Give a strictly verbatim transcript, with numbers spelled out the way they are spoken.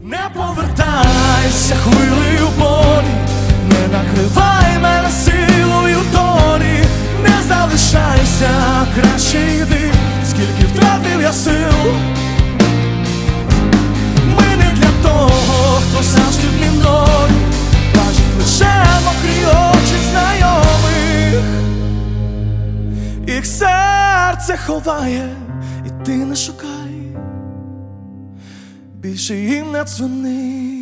Не повертайся хвилею болі, не накривай мене силою долі, не залишайся, краще йди, скільки втратив я сил. Ми не для того, хто завжди мною, бачить лише мокрі очі знайомих. Їх серце ховає, і ти не шукай, більше їм не дзвони.